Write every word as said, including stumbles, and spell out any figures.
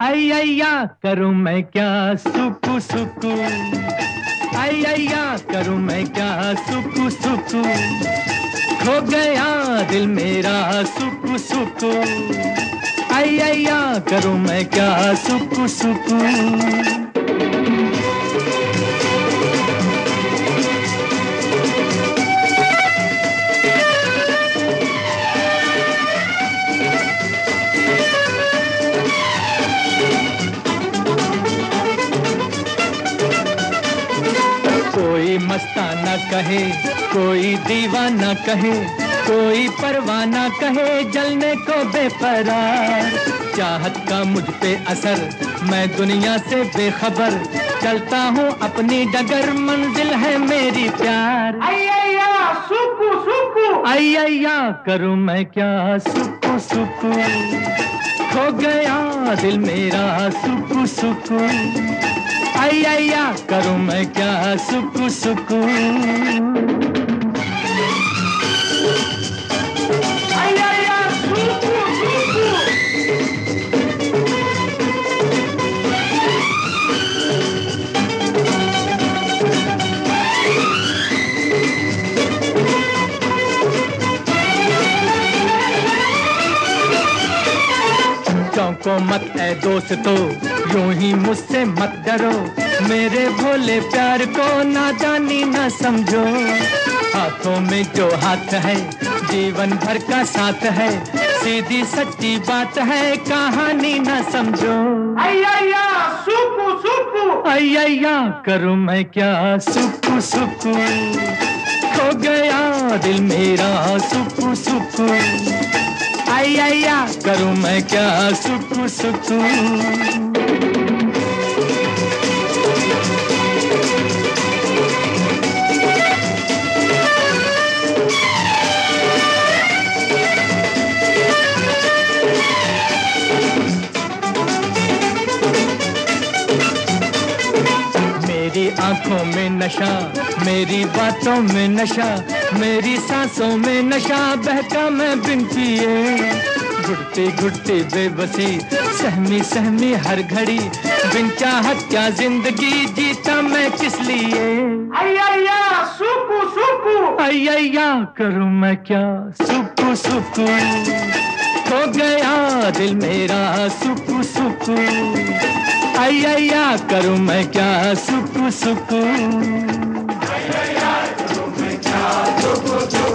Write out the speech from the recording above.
अय्या करूं मैं क्या सुकु सुकु, अय्या करूं मैं क्या सुकु सुकु, खो गया दिल मेरा सुकु सुकु, अय्या करूं मैं क्या सुकु सुकु। कोई मस्ताना कहे, कोई दीवाना कहे, कोई परवाना कहे, जलने को बेपरार। चाहत का मुझ पे असर, मैं दुनिया से बेखबर, चलता हूँ अपनी डगर, मंजिल है मेरी प्यार। अय्या सुकु सुकु, अय्या करूँ मैं क्या सुकु सुकु, खो गया दिल मेरा सुकु सुकु, अय्या करूं मैं क्या सुकु सुकु। अय्या सुकु सुकु, चौंको मत ऐ दोस्तों, यूं ही मुझसे मत डरो, मेरे भोले प्यार को नादानी न समझो। हाथों में जो हाथ है, जीवन भर का साथ है, सीधी सच्ची बात है, कहानी न समझो। अय्या सुकु सुकु, अय्या करूं मैं क्या सुकु सुकु, खो गया दिल मेरा सुकु सुकु, अय्या करूं मैं क्या सुकु सुकु। मेरी आंखों में नशा, मेरी बातों में नशा, मेरी सांसों में नशा, बहका मैं बिन पिए। घुटती घुटती बेबसी, सहमी सहमी हर घड़ी, बिन चाहत क्या जिंदगी जीता मैं किस लिए। अय्या सुकु सुकु, अय्या करूं मैं क्या सुकु सुकु, खो गया दिल मेरा सुकु सुकु, अय्या करूं मैं क्या सुकु सुकु। अय्या करूं मैं क्या सुकु सुकु।